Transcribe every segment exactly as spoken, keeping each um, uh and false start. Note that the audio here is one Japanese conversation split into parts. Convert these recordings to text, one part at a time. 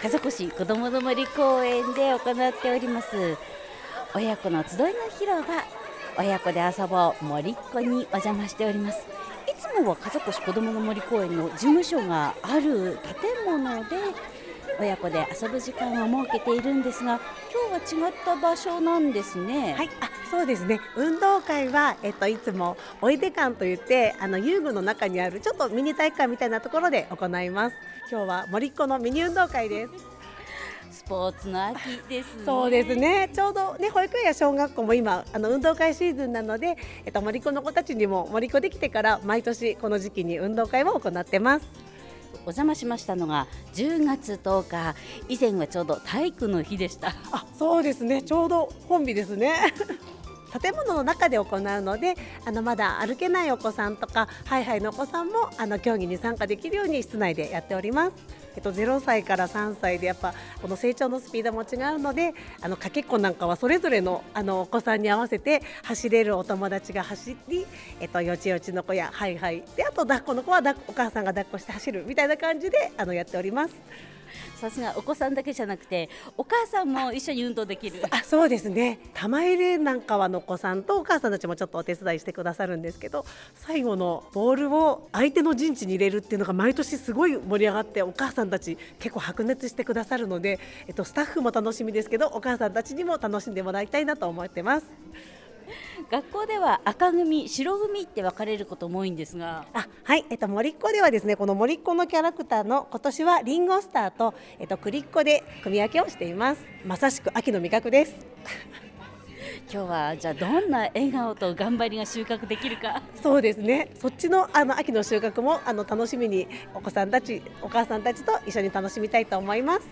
家族市子どもの森公園で行っております親子の集いの広場、親子で遊ぼう森っ子にお邪魔しております。いつもは家族市子どもの森公園の事務所がある建物で親子で遊ぶ時間を設けているんですが、今日は違った場所なんですね。 はい、あ、そうですね。運動会は、えっと、いつもおいで館といってあの遊具の中にあるちょっとミニ体育館みたいなところで行います。今日は森っ子のミニ運動会です。 スポーツの秋ですね。 そうですね。ちょうどね、保育園や小学校も今あの運動会シーズンなので、えっと、森っ子の子たちにも森っ子できてから毎年この時期に運動会を行ってます。 お邪魔しましたのがじゅうがつとおか、以前はちょうど体育の日でした。 あ、そうですね。ちょうど本日ですね。建物の中で行うので、あのまだ歩けないお子さんとかハイハイのお子さんもあの競技に参加できるように室内でやっております。えっと、ゼロさいからさんさいでやっぱこの成長のスピードも違うので、あのかけっこなんかはそれぞれのあのお子さんに合わせて走れるお友達が走り、えっと、よちよちの子やハイハイで、あと抱っこの子は抱っお母さんが抱っこして走るみたいな感じであのやっております。 さすがお子さんだけじゃなくてお母さんも一緒に運動できる。 あ、そうですね。玉入れなんかはのお子さんとお母さんたちもちょっとお手伝いしてくださるんですけど、最後のボールを相手の陣地に入れるっていうのが毎年すごい盛り上がって、お母さんたち結構白熱してくださるので、えっと、スタッフも楽しみですけどお母さんたちにも楽しんでもらいたいなと思ってます。 学校では赤組白組って分かれることも多いんですが、 あ、はい、えっと、森っ子ではですね、この森っ子のキャラクターの今年はリンゴスターと、えっと、栗っ子で組み分けをしています。まさしく秋の味覚です。 今日はじゃあどんな笑顔と頑張りが収穫できるか。 そうですね。そっちのあの秋の収穫もあの楽しみにお子さんたち、お母さんたちと一緒に楽しみたいと思います。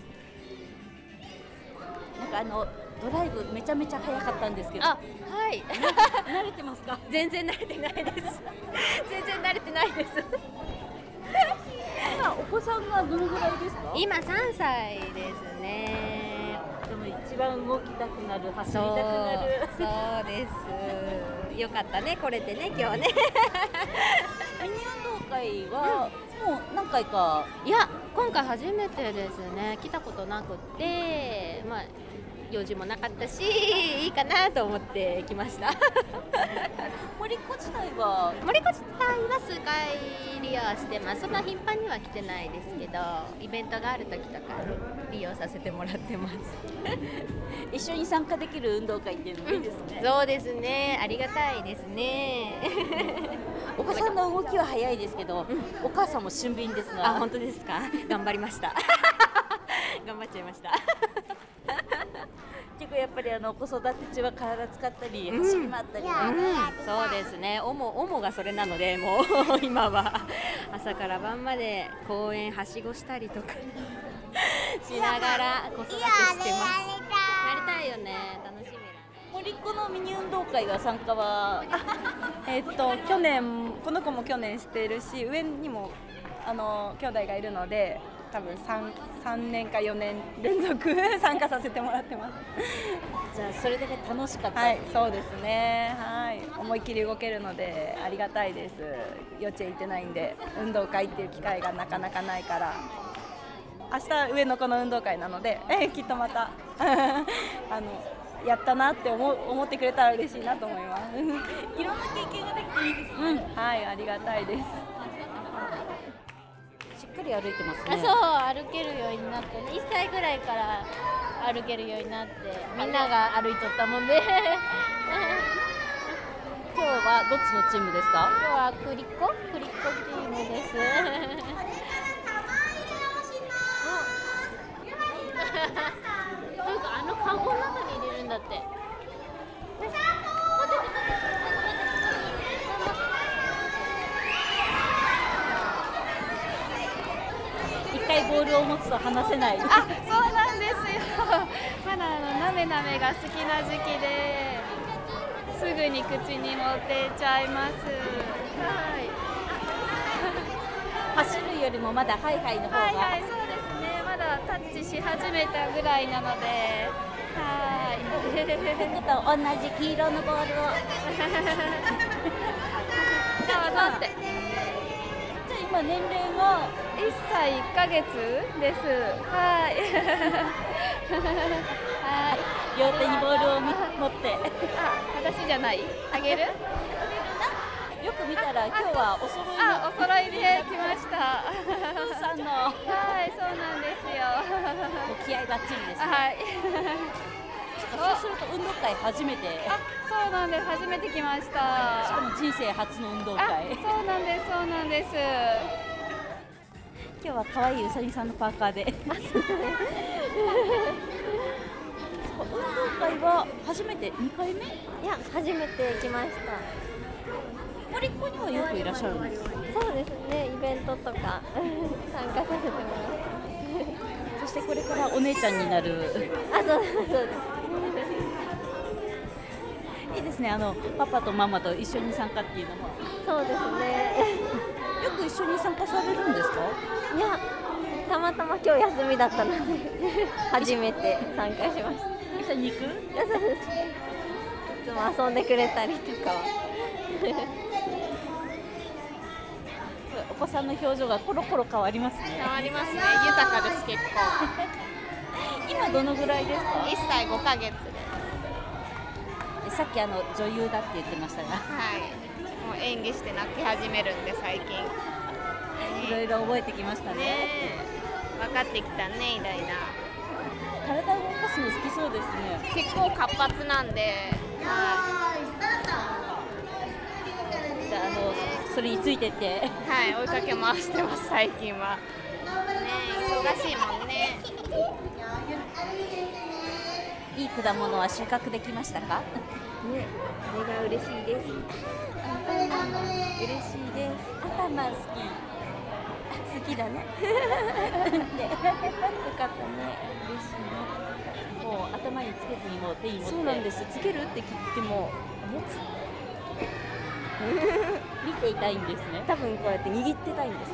なんかあのドライブめちゃめちゃ早かったんですけど。 あ、はい。 慣れてますか？ 全然慣れてないです。全然慣れてないです。 今お子さんがどのぐらいですか？ 今さんさいですね。 でも一番動きたくなる、走りたくそう、 なる。 そうです。よかったね、これでね、今日ね。 ミニ運動会はもう何回か。 いや、今回初めてですね。来たことなくて、まあ用事もなかったし、いいかなと思って来ました。 森っ子自体は森っ子自体は数回利用してます。そんな頻繁には来てないですけど、イベントがある時とか利用させてもらってます。 一緒に参加できる運動会っていうのもいいですね。 うん、そうですね。ありがたいですね。 お子さんの動きは早いですけど、うん、お母さんも俊敏ですが。 あ、本当ですか？頑張りました。頑張っちゃいました。 結構やっぱりあの子育て中は体使ったり走り回ったり、うんうん、そうですね。主主がそれなので、もう今は朝から晩まで公園はしごしたりとかしながら子育てしてます。やりたいよね。楽しみだね。 森っ子のミニ運動会は参加はえっと去年この子も去年しているし、上にもあの兄弟がいるので。多分 3, さんねんかよねん連続参加させてもらってます。 じゃあそれだけ楽しかった。 はい、そうですね。はい、思いっきり動けるのでありがたいです。幼稚園行ってないんで運動会っていう機会がなかなかないから、明日上の子の運動会なので、えきっとまたあのやったなって思思ってくれたら嬉しいなと思います。 いろんな経験ができていいですね。 うん、はい、ありがたいです。 しっかり歩いてますね。 そう、歩けるようになってね、いっさいぐらいから歩けるようになって、みんなが歩いとったもんで今日はどっちのチームですか？ 今日はクリッコクリッコチームです。なんかあのカゴの中に入れるんだって。 一回ボールを持つと離せない。 あ、そうなんですよ。まだあのなめなめが好きな時期ですぐに口に持ってっちゃいます。はい。 走るよりもまだハイハイの方が。 はいはい、そうですね。まだタッチし始めたぐらいなので。はい。 僕と同じ黄色のボールを。 じゃあ、どうって。 じゃあ今年齢がいっさいいっかげつです。はいはい、 両手にボールを持ってあ、私じゃない、あげるよく見たら今日はお揃いのあ、お揃いで来ました。 お父さんのはい、そうなんですよ。 気合いバッチリですね。 はい。 そうすると運動会初めて。 あ、そうなんです。初めて来ました。 しかも人生初の運動会。 あ、そうなんです。そうなんです。 今日は可愛いうさぎさんのパーカーで。運動会は初めてにかいめ？ いや、初めて来ました。 森っ子にはよくいらっしゃるんですか？ そうですね、イベントとか参加させてもらってそしてこれからお姉ちゃんになる。 あ、そうですそうですいいですね、あのパパとママと一緒に参加っていうのも。 そうですね。 よく一緒に参加されるんですか？ いや、たまたま今日休みだったので初めて参加しました。 一緒に行く？ いや、そうです。いつも遊んでくれたりとかはお子さんの表情がコロコロ変わりますね。 変わりますね。豊かです結構。 今どのぐらいですか？ いっさいごかげつです。 さっきあの女優だって言ってましたが、 はい。もう演技して泣き始めるんで最近。 いろいろ覚えてきましたね。 ねえ、分かってきたね、偉大な。 体を動かすの好きそうですね。 結構活発なんで、はじゃあ、あのそれについてって、 い、はい、追いかけ回してます最近は。ねえ、忙しいもんね。 いい果物は収穫できましたか？ ね、それが嬉しいです。 アンパンマン嬉しいです。アンパンマン好き。好きだね。よかったね。嬉しいね。もう頭につけずにもう手に持って。 そうなんです。つけるって聞いても持つ。 見ていたいんですね。 多分こうやって握ってたいんですね。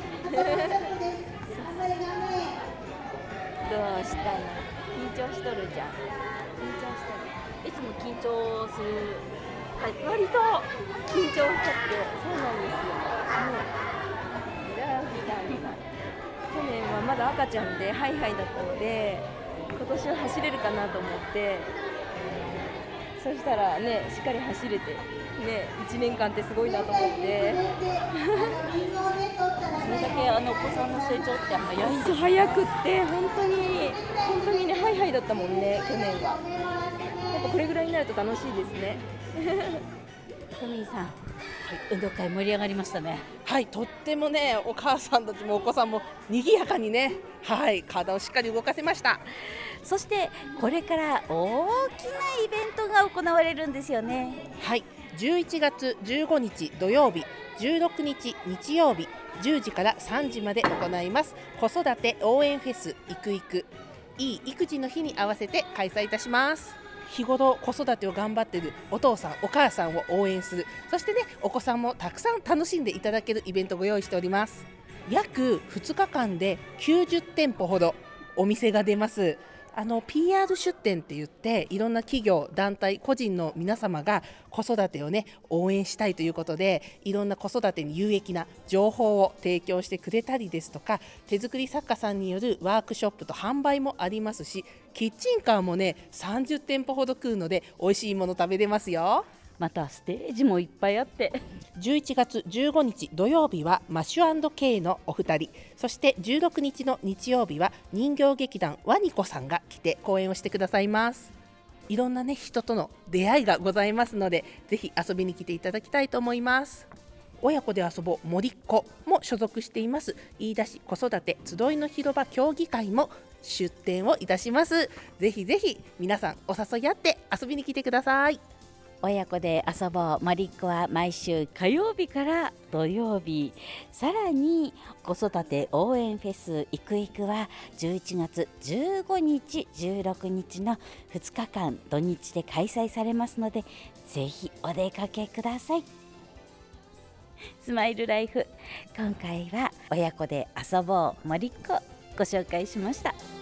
どうしたの？緊張しとるじゃん。緊張しとる。いつも緊張する。はい、割と緊張しちゃって、そうなんですよ。ね、去年はまだ赤ちゃんでハイハイだったので、今年は走れるかなと思って、そしたらね、しっかり走れて、ね、いちねんかんってすごいなと思って。 それだけあのお子さんの成長って早いんですね。 早くって本当に本当にね、ハイハイだったもんね、去年は。やっぱこれぐらいになると楽しいですね。 トミーさん、はい、運動会盛り上がりましたね。 はい、とってもね、お母さんたちもお子さんも賑やかにね、はい、体をしっかり動かせました。 そしてこれから大きなイベントが行われるんですよね。 はい、じゅういちがつじゅうごにち土曜日、じゅうろくにち日曜日、じゅうじからさんじまで行います子育て応援フェスいくいく、いい育児の日に合わせて開催いたします。日頃子育てを頑張っているお父さんお母さんを応援する、そしてね、お子さんもたくさん楽しんでいただけるイベントをご用意しております。約ふつかかんできゅうじゅってんぽほどお店が出ます。あの ピーアール 出店って言って、いろんな企業団体個人の皆様が子育てをね応援したいということで、いろんな子育てに有益な情報を提供してくれたりですとか、手作り作家さんによるワークショップと販売もありますし、キッチンカーもねさんじゅってんぽほど食うので美味しいもの食べれますよ。 またステージもいっぱいあって、 じゅういちがつじゅうごにち土曜日はマッシュ&ケイのお二人、そしてじゅうろくにちの日曜日は人形劇団ワニコさんが来て講演をしてくださいます。いろんなね人との出会いがございますので、ぜひ遊びに来ていただきたいと思います。親子で遊ぼうもりっ子も所属しています飯田市子育て集いの広場協議会も出展をいたします。ぜひぜひ皆さんお誘いあって遊びに来てください。 親子で遊ぼうもりっ子は毎週火曜日から土曜日、さらに子育て応援フェスいくいくはじゅういちがつじゅうごにちじゅうろくにちのふつかかん土日で開催されますので、ぜひお出かけください。スマイルライフ、今回は親子で遊ぼうもりっ子ご紹介しました。